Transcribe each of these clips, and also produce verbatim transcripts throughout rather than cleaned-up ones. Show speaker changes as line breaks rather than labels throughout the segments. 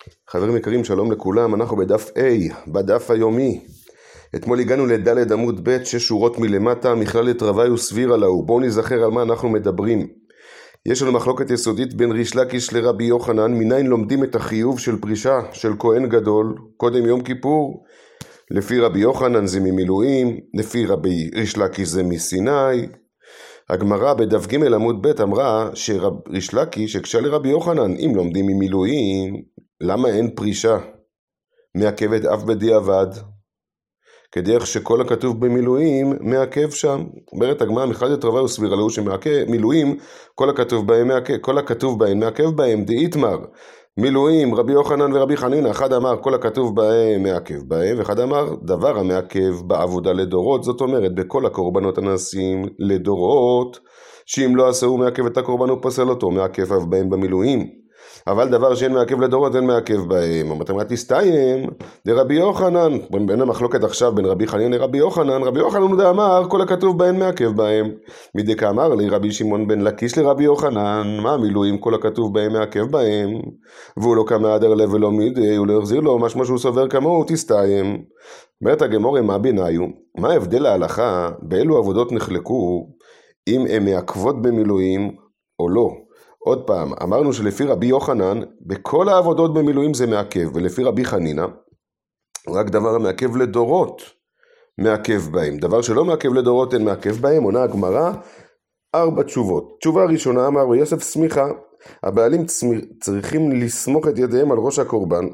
חברים יקרים, שלום לכולם, אנחנו בדף A, בדף היומי. אתמול הגענו לד' עמוד ב', שש שורות מלמטה, מכללת רבי וסבירה להו. בואו נזכר על מה אנחנו מדברים. יש לנו מחלוקת יסודית בין ריש לקיש לרבי יוחנן, מניין לומדים את החיוב של פרישה של כהן גדול, קודם יום כיפור. לפי רבי יוחנן זה ממילואים, לפי רבי ריש לקיש זה מסיני. הגמרא בדף ג' עמוד ב' אמרה שריש לקיש הקשה לרבי יוחנן, אם לומדים ממילואים, למה אין פרישה? מעכבת אף בדיעבד, כדרך שכל הכתוב במילואים מעכב שם. אומרת הגמרא, מכללת רבי וסבירה להו שמילואים כל הכתוב בהם מעכב, כל הכתוב בהם מעכב בהם. דאיתמר מילואים רבי יוחנן ורבי חנינא, אחד אמר כל הכתוב בהם מעכב בהם, ואחד אמר דבר המעכב בעבודה לדורות. זאת אומרת בכל הקורבנות הנעשים לדורות, שאם לא עשהו מעכב את הקורבן הוא פוסל אותו, מעכב אף בהם במילואים. אבל דבר שאין מעכב לדורות אין מעכב בהם. המתמרת הסתיים לרבי יוחנן, בין המחלוקת עכשיו בין רבי חנינא לרבי יוחנן, רבי יוחנן הוא אמר כל הכתוב בהם מעכב בהם. מדקה אמר לי רבי שמעון בן לקיש לרבי יוחנן, מה מילואים כל הכתוב בהם מעכב בהם? והוא לא קמא עדר לב ולא מידי, הוא לא החזיר לו משמע שהוא סובר כמוהו. תסתיים. אומרת הגמרא, מה ביניו? מה ההבדל ההלכה באילו עבודות נחלקו, אם הם מעכבות במילואים או לא? עוד פעם, אמרנו שלפי רבי יוחנן, בכל העבודות במילואים זה מעכב, ולפי רבי חנינא, רק דבר המעכב לדורות מעכב בהם. דבר שלא מעכב לדורות אין מעכב בהם. עונה הגמרא ארבע תשובות. תשובה ראשונה, אמר רבי יוסף סמיכה, הבעלים צריכים לסמוך את ידיהם על ראש הקורבן.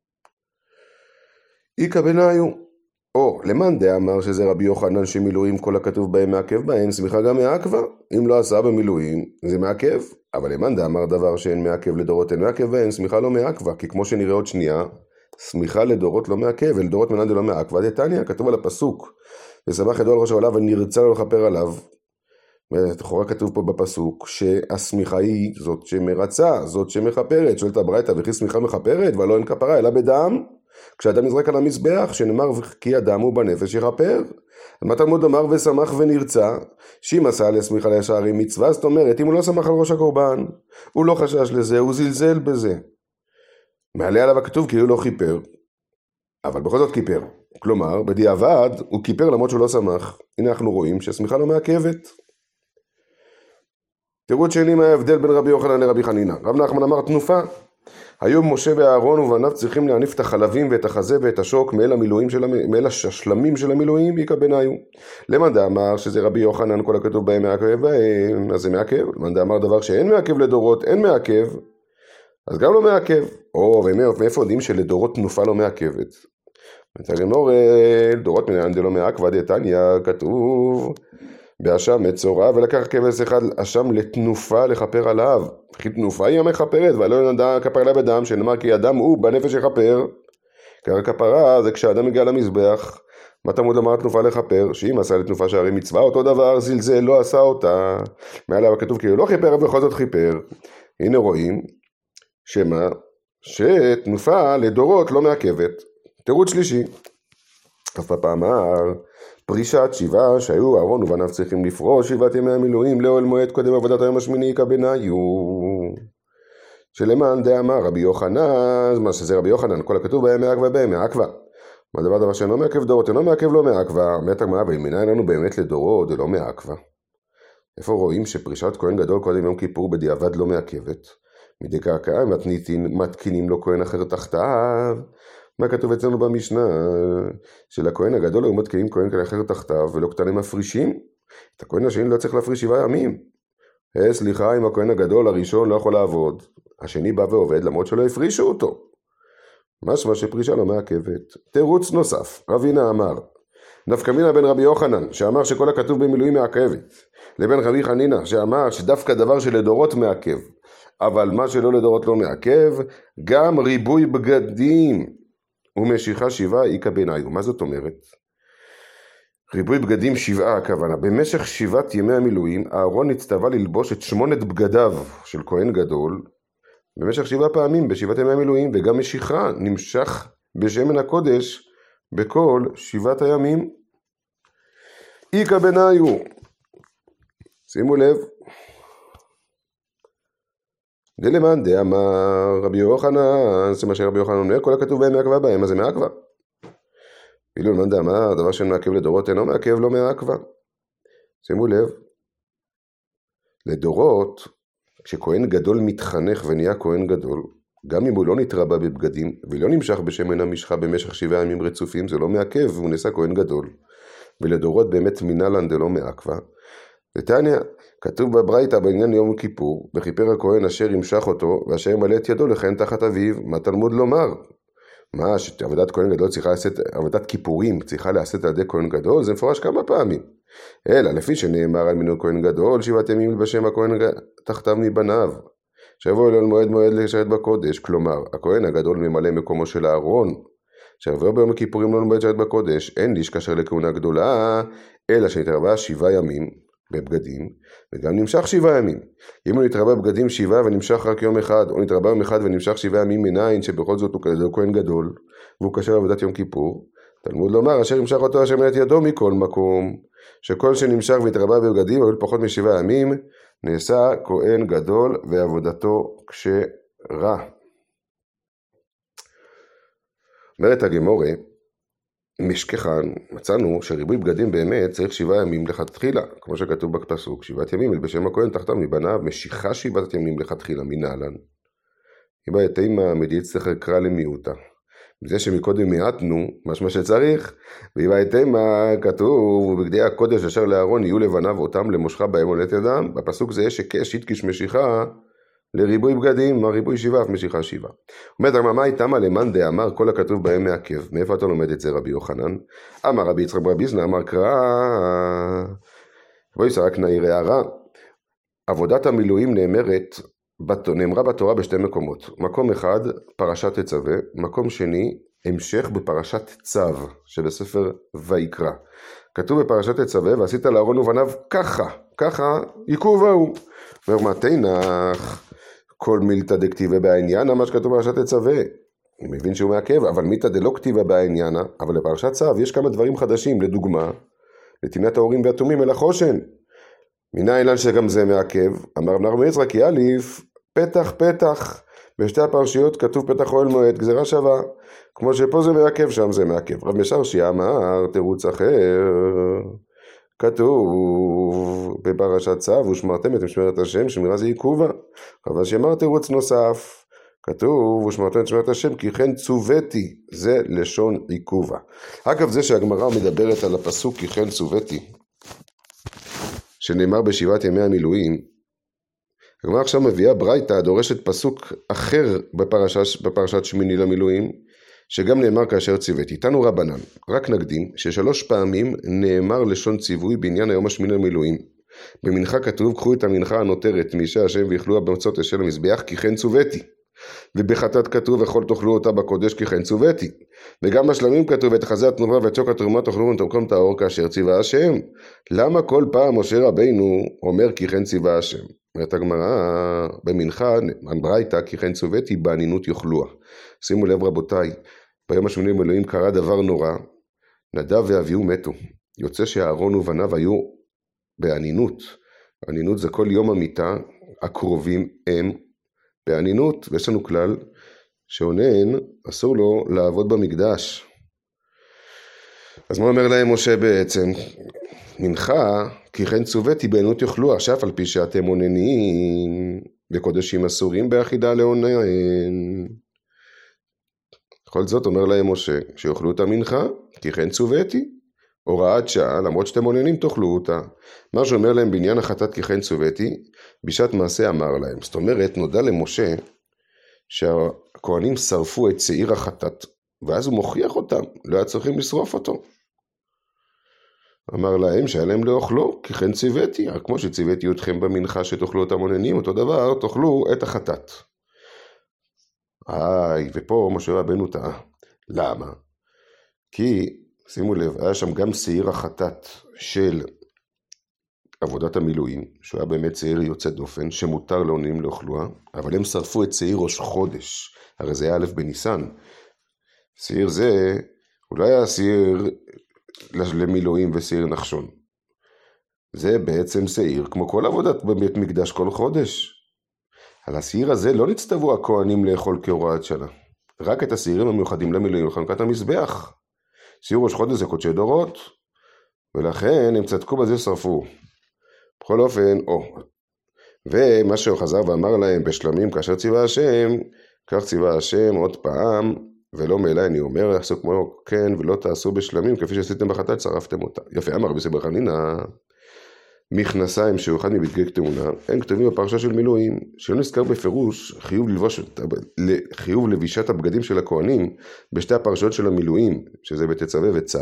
איכא בניו. או למאן דאמר שזה רבי יוחנן שמילואים כל הכתוב בהם מעכב בהם, סמיכה גם מעכבה. אם לא עשה במילואים זה מעכב. אבל למאן דאמר דבר שאין מעכב לדורות אין מעכב בהם, סמיכה לא מעכבה. כי כמו שנראה עוד שנייה, סמיכה לדורות לא מעכב, ולדורות מנן דלא מעכבה. דתניא, כתוב על הפסוק, וסמך ידו על ראש העולה ונרצה לו לכפר עליו. לכאורה כתוב פה בפסוק שהסמיכה היא זאת שמרצה, זאת שמכפרת. שואלת הברייתא, וכי סמיכה מכפרת ולא אין כפרה אלא בדם? כשאדם נזרק על המזבח, שנאמר כי הדם הוא בנפש יכפר. מה תלמוד אמר ושמח ונרצה, שאם עשה לסמיכה לשערי מצווה, זאת אומרת אם הוא לא שמח על ראש הקורבן, הוא לא חשש לזה, הוא זלזל בזה, מעלה עליו הכתוב כאילו לא כיפר, אבל בכל זאת כיפר. כלומר בדיעבד הוא כיפר למרות שהוא לא שמח. הנה אנחנו רואים שהסמיכה לא מעכבת. תראו שני מה ההבדל בין רבי יוחנן לרבי חנינא. רב נחמן אמר תנופה. היום משה ואהרון ובניו צריכים להניף את החלבים ואת החזה ואת השוק מאל המילואים של מאל השלמים של המילואים. איכא בניו. למאן דאמר שזה רבי יוחנן כל הכתוב בהם מעכב בהם, אז זה מעכב. למאן דאמר דבר שאין מעכב לדורות אין מעכב, אז גם לא מעכב. או ומאיפה יודעים שלדורות תנופה לא מעכבת? מתגמור דורות מנן דלא מעכבה. דתניא, כתוב באשם מצורע ולקח כבש אחד אשם לתנופה לכפר עליו. כי תנופה היא המכפרת, ולא ינדע כפר עליו בדם, שנאמר כי אדם הוא בנפש יכפר. כי כפרה זה כשאדם מגיע למזבח. מה תלמוד אמר תנופה לכפר? שאם עשה לתנופה שערי מצווה, אותו דבר זלזל לא עשה אותה. מעליו כתוב כאילו לא כיפר ובכל זאת כיפר. הנה רואים שמה? שתנופה לדורות לא מעכבת. תירוץ שלישי, אף פעם אמר פרישת שבעה שהיו אהרון ובניו צריכים לפרוש שבעת ימי המילואים לאוהל מועד קודם עבודת היום השמיני. איכא בניו. שלמאן דאמר רבי יוחנן, מה שזה רבי יוחנן כל הכתוב בהם מעכבה בהם מעכבה. מה דבר דבר שאינו מעכב דורות אינו מעכב לא מעכבה. אומרת הגמרא, אבל מנין לנו באמת לדורות זה לא מעכבה? איפה רואים שפרישת כהן גדול קודם יום כיפור בדיעבד לא מעכבת? מדקה קאה מתקינים לו כהן אחר תחתיו. מה כתוב אצלנו במשנה? שלכהן הגדול היו מתקינים כהן אחר תחתיו ולא קטנים מפרישים. את הכהן השני לא צריך להפריש שבעה ימים. אה, סליחה, אם הכהן הגדול הראשון לא יכול לעבוד, השני בא ועובד למרות שלא הפרישו אותו. משמע שפרישה לא מעכבת. תירוץ נוסף, רבינה אמר נפקא מינה בין רבי יוחנן שאמר שכל הכתוב במילואים מעכבת, לבין רבי חנינא שאמר שדווקא דבר שלדורות מעכב, אבל מה שלא לדורות לא מעכב, גם ריבוי בגדים ומשיכה שבעה. איכא בניו. מה זאת אומרת? ריבוי בגדים שבעה הכוונה. במשך שבעת ימי המילואים אהרון נצטווה ללבוש את שמונת בגדיו של כהן גדול במשך שבעה פעמים בשבעת ימי המילואים, וגם משיכה נמשך בשמן הקודש בכל שבעת הימים. איכא בניו. שימו לב, דלמאן דאמר רבי יוחנן, זה מה שרבי יוחנן אומר, כל הכתוב בהם מעכבה בהם, אז זה מעכבה. ואילו למאן דאמר, דבר שאין מעכב לדורות אינו מעכב לא מעכבה. שימו לב, לדורות, כשכהן גדול מתחנך ונהיה כהן גדול, גם אם הוא לא נתרבה בבגדים ולא נמשך בשמן המשחה במשך שבעה ימים רצופים, זה לא מעכב, והוא נעשה כהן גדול. ולדורות באמת מנהלן דלא מעכבה. לתניא, כתוב בברייתא בעניין יום כיפור, בכיפר הכהן אשר ימשך אותו ואשר ימלא את ידו לכהן תחת אביו, מה תלמוד לומר? מה, שעבודת כהן גדול צריכה לעשות, עבודת כיפורים צריכה לעשות על ידי כהן גדול, זה מפורש כמה פעמים. אלא לפי שנאמר על מינוי כהן גדול, שבעת ימים בשם הכהן תחתיו מבניו. שיבוא אליו מועד מועד לשרת בקודש, כלומר, הכהן הגדול ממלא מקומו של הארון, שיבוא ביום הכיפורים לא מועד לשרת בקודש, אין איש כאשר לכהונה גדולה, אלא שנתרבה שבעה ימים בבגדים, וגם נמשך שבעה ימים. אם הוא נתרבה בבגדים שבעה ונמשך רק יום אחד, או נתרבה יום אחד ונמשך שבעה ימים מניין, שבכל זאת הוא כזה כהן גדול, והוא קשר עבודת יום כיפור, תלמוד לומר, אשר ימשך אותו אשר מלאת ידו מכל מקום, שכל שנמשך והתרבה בבגדים, אבל פחות משבעה ימים, נעשה כהן גדול ועבודתו כשרה. אומרת הגמורה, משכחן, מצאנו שריבוי בגדים באמת צריך שבעה ימים לכתחילה, כמו שכתוב בפסוק, שבעת ימים בשם הכהן תחתיו מבניו, משיכה שבעת ימים לכתחילה מנהלן. אם הייתימה מדיץ צריך לקרוא למיעוטה. זה שמקודם מעטנו, משמע שצריך, ואם הייתימה כתוב, ובגדי הקודש אשר לארון יהיו לבניו אותם למושכה בהם עולת ידם, בפסוק זה שקש יתקיש משיכה לריבוי בגדים, הריבוי שבעה, משיכה שבעה. אומרת הגמרא, הייתמה למאן דאמר כל הכתוב בהם מעכב. מאיפה אתה לומד את זה רבי יוחנן? אמר רבי יצחק בר ביזנא אמר קרא, בואי רק נעיר הערה. עבודת המילואים נאמרת, נאמרה בתורה בשתי מקומות. מקום אחד, פרשת תצווה, מקום שני, המשך בפרשת צו, שבספר ויקרא. כתוב בפרשת תצווה, ועשית לארון ובניו ככה, ככה יקוב ההוא. ורמתנך, כל מילתא דכתיבה בעניינה, מה שכתוב בפרשת תצווה. אני מבין שהוא מעכב, אבל מילתא דלא כתיבה בעניינה, אבל לפרשת צו יש כמה דברים חדשים, לדוגמה, נתינת ההורים והתומים אל החושן. מנין לן שגם זה מעכב, אמר בן רבי יצחק כי א' פתח פתח, בשתי הפרשיות כתוב פתח אוהל מועד, גזירה שווה, כמו שפה זה מעכב, שם זה מעכב. רב משרשי אמר תירוץ אחר, כתוב בפרשת צו ושמרתם את משמרת השם, שמירה זה עיכובה. אבל שאמר תירוץ נוסף, כתוב ושמרתם את משמרת השם כי כן צוויתי, זה לשון עיכובה. אגב זה שהגמרא מדברת על הפסוק כי כן צוויתי, שנאמר בשבעת ימי המילואים, הגמרא עכשיו מביאה ברייתא דורשת פסוק אחר בפרשת, בפרשת שמיני למילואים, שגם נאמר כאשר ציוויתי. תנו רבנן, רק נקדים ששלוש פעמים נאמר לשון ציווי בעניין היום השמיני למילואים. במנחה כתוב, קחו את המנחה הנותרת מאישי השם ואכלוה במצות אשל המזבח כי כן צוויתי. ובחטאת כתוב וכל תאכלו אותה בקודש כי כן צוויתי. וגם בשלמים כתוב ואת חזה התנובה ואת שוק התרומה תאכלו ותמקום טהור כאשר ציווה השם. למה כל פעם משה רבינו אומר כי כן ציווה השם? אומרת הגמרא במנחה ברייתא כי כן צוויתי בענינות יאכלוה. שימו לב רבותיי, ביום השמיני למילואים קרה דבר נורא, נדב ואביהו מתו. יוצא שאהרון ובניו היו בענינות. ענינות זה כל יום המיטה, הקרובים הם בענינות, ויש לנו כלל שעונן אסור לו לעבוד במקדש. אז מה אומר להם משה בעצם? מנחה כי כן צוויתי בענינות יאכלוה, שאף על פי שאתם עוננים בקודשים אסורים באחידה לעונן. בכל זאת אומר להם משה שיאכלו את המנחה כי כן צוויתי, הוראת שעה, למרות שאתם עוננים תאכלו אותה. מה שאומר להם בעניין החטאת כי כן צוויתי, בשעת מעשה אמר להם. זאת אומרת, נודע למשה שהכהנים שרפו את שעיר החטאת, ואז הוא מוכיח אותם, לא היה צריכים לשרוף אותו. אמר להם שהיה להם לאוכלו, כי כן ציוויתי, רק כמו שציוויתי אתכם במנחה שתאכלו אותם עוננים, אותו דבר, תאכלו את החטאת. איי, ופה משה רבנו טעה. למה? כי, שימו לב, היה שם גם שעיר החטאת של עבודת המילואים, שהוא היה באמת שעיר יוצא דופן, שמותר לעוננים לאוכלוה, אבל הם שרפו את שעיר ראש חודש, הרי זה היה א' בניסן. שעיר זה, הוא לא היה שעיר למילואים ושעיר נחשון. זה בעצם שעיר כמו כל עבודת בבית מקדש כל חודש. על השעיר הזה לא נצטוו הכהנים לאכול כהוראת שנה. רק את השעירים המיוחדים למילואים לחנוכת המזבח. שעיר ראש חודש זה קודשי דורות, ולכן הם צדקו בזה שרפו. בכל אופן, או. ומה שהוא חזר ואמר להם בשלמים כאשר ציווה השם, כך ציווה השם עוד פעם, ולא מאלי אני אומר, עשו כמו כן ולא תעשו בשלמים, כפי שעשיתם בחטאת שרפתם אותה. יפה אמר רבי סבר חנינא, מכנסיים שהוא אחד מבגדי כתמונה, הם כתובים בפרשה של מילואים, שלא נזכר בפירוש חיוב, ללבוש, חיוב לבישת הבגדים של הכהנים בשתי הפרשות של המילואים, שזה בתצווה וצו.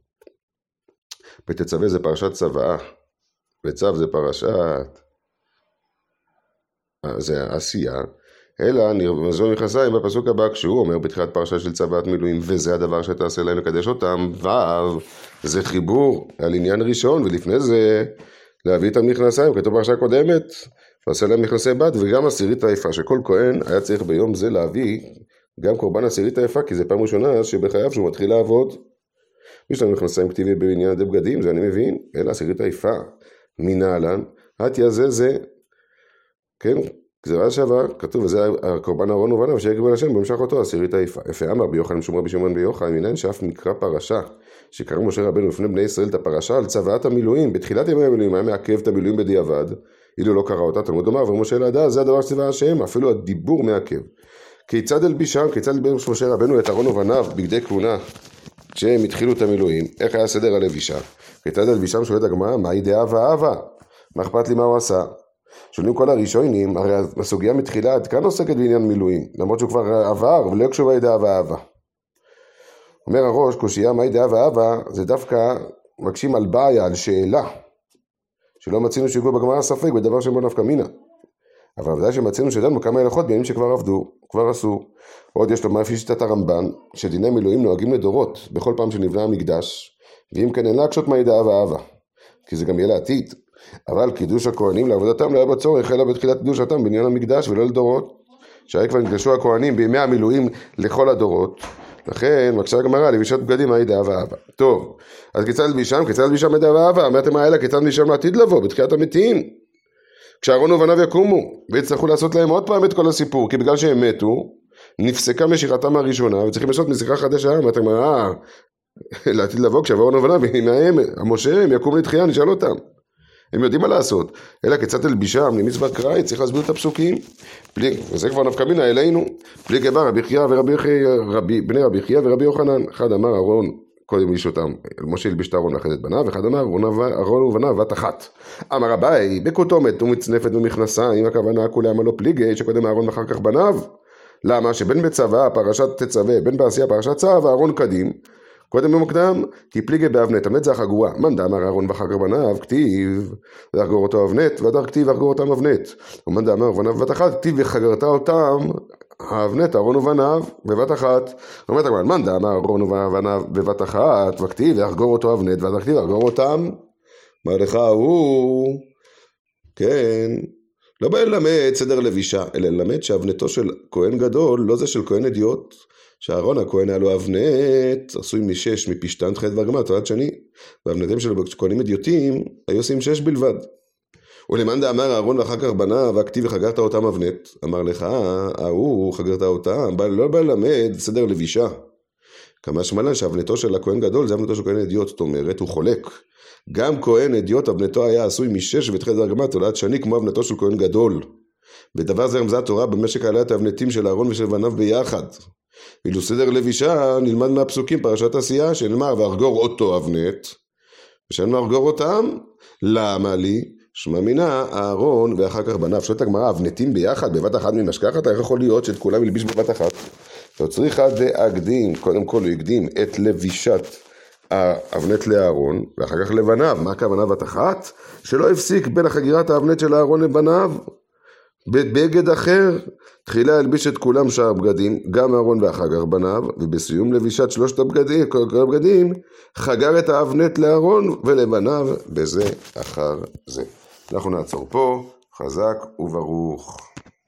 בתצווה זה פרשת צוואה, וצו זה פרשת, זה עשייה, אלא נרמזו מכנסיים בפסוק הבא כשהוא אומר בתחילת פרשה של צוואת מילואים, וזה הדבר שתעשה להם לקדש אותם, ו' זה חיבור על עניין ראשון, ולפני זה להביא את המכנסיים, כתוב פרשה קודמת, ועשה להם מכנסי בד, וגם עשירית היפה, שכל כהן היה צריך ביום זה להביא גם קורבן עשירית היפה, כי זה פעם ראשונה שבחייו שהוא מתחיל לעבוד. יש לנו מכנסיים כתיבי בעניין עדי בגדים, זה אני מבין, אלא עשירית היפה, מנהלן, התיה זה זה, כן, גזירה שווה, כתוב, וזה הקורבן אהרון ובניו, שיקריבו להשם במשך אותו עשירית היפה. יפה אמר ביוחנן משום רבי שמעון ביוחנן, מנין שאף מקרא פרשה, שקרא משה רבנו לפני בני ישראל את הפרשה על צוואת המילואים, בתחילת ימי המילואים היה מעכב את המילואים בדיעבד, אילו לא קרא אותה, תלמוד אומר, ומשה לידע, זה הדבר שציווה השם, אפילו הדיבור מעכב. כיצד הלבישם, כיצד הלביש משה רבנו את אהרון ובניו בגדי כהונה, כשהם התחילו את המילואים, איך היה סדר הלבישה? כיצד הלבישם שואלת הגמרא, מהי דעה ואהבה? מה אכפת לי מה הוא עשה? שואלים כל הראשונים, הרי הסוגיה מתחילה עד כאן עוסקת בעניין מילואים, למרות שהוא כבר עבר ולא קשור ידעה ואהבה. אומר הראש, קושייה מהי דעה ואהבה, זה דווקא מקשים על בעיה, על שאלה, שלא מצינו שיגעו בגמרא ספק בדבר שבו נפקא מינה. אבל ודאי שמצינו שדנו כמה הלכות בימים שכבר עבדו, כבר עשו. עוד יש לומר לפי שיטת הרמב"ן, שדיני מילואים נוהגים לדורות, בכל פעם שנבנה המקדש, ואם כן אין להקשות מהי דעה ואהבה, כי זה גם יהיה לעתיד. אבל קידוש הכהנים לעבודתם לא היה בצורך, אלא בתחילת קדושתם בעניין המקדש ולא לדורות. שהרי כבר נקדשו הכהנים בימי המילואים לכל הדורות, לכן מקשה הגמרא לבישת בגדים מהי דעה ואהבה. טוב, אז כיצד לבישם? כיצד לבישם דעה ואהבה? אמרתם האלה, כיצד לבישם לעתיד לבוא בתחיית המתים? כשאהרון ובניו יקומו ויצטרכו לעשות להם עוד פעם את כל הסיפור, כי בגלל שהם מתו נפסקה משיכתם הראשונה וצריכים לעשות משיכה חדשה. אמרתם מה? לעתיד לבוא כשאהרון ובניו מהם המשה הם יקום לתחייה, נשאל אותם, הם יודעים מה לעשות. אלא כיצד תלבישם למצוות קראי, צריך להסביר את הפסוקים. פליג, וזה כבר נפקא מינה אלינו. פליג אמר רבי חייא ורבי רבי בני רבי חייא ורבי יוחנן. אחד אמר אהרון קודם ליש אותם, משה ילביש את אהרון ואחד את בניו, ואחד אמר אהרון ובניו בת אחת. אמר אביי בכותומת ומצנפת ומכנסיים, הכוונה כולם הלא פליגי שקודם אהרון ואחר כך בניו. למה? שבין בצוואה פרשת תצווה, בין בעשייה פרשת צו, אהרון קדים קודם במוקדם, כי פליגי באבנת, אבנת זה החגורה. מאן דאמר אהרון ואחר כך בניו, כתיב והחגור אותו אבנת, והדר כתיב והחגור אותם אבנת. ומאן דאמר ובניו בבת אחת, כתיב וחגרת אותם האבנת, אהרון ובניו בבת אחת. אומרת הגמרא, מאן דאמר אהרון ובניו בבת אחת, וכתיב והחגור אותו אבנת, והדר כתיב והחגור אותם. אמר לך הוא, כן, לא בא ללמד סדר לבישה, אלא ללמד שאבנתו של כהן גדול, לא זה של כהן אדיוט, שאהרון הכהן היה לו אבנת, עשוי משש, מפשתן תחילת והגמר, תולד שני, ואבנתם של כהנים אדיוטים, היו עושים שש בלבד. ולמאן דאמר אהרון ואחר כך בניו, והכתיב וחגרת אותם אבנת, אמר לך, ההוא חגרת אותם, לא בא ללמד סדר לבישה. כמה שמלן שאבנתו של הכהן גדול, זה אבנתו של כהן אדיוט, זאת אומרת, הוא חולק. גם כהן אדיוט, אבנתו היה עשוי משש ותחילת והגמר, תולד שני, כמו אבנתו של כהן גדול. בדבר זה רמזה התורה במשק עליית האבנתים של אהרון ושל בניו ביחד. ואילו סדר לבישה נלמד מהפסוקים פרשת עשייה, שנאמר והרגור אותו אבנת, ושאנו הרגור אותם, למה לי? שמע מינה אהרון ואחר כך בניו. שואלת הגמרא, אבנתים ביחד בבת אחת ממשכחת, איך יכול להיות שאת כולם ילביש בבת אחת? וצריכה להקדים, קודם כל הוא הקדים את לבישת האבנת לאהרון, ואחר כך לבניו. מה הכוונה בת אחת? שלא הפסיק בין החגירת האבנת של אהרון לבניו, בבגד אחר, תחילה הלביש את כולם שאר בגדים, גם אהרון ואחר כך בניו, ובסיום לבישת שלושת הבגדים, כל הבגדים, חגר את האבנת לאהרון ולבניו, בזה אחר זה. אנחנו נעצור פה, חזק וברוך.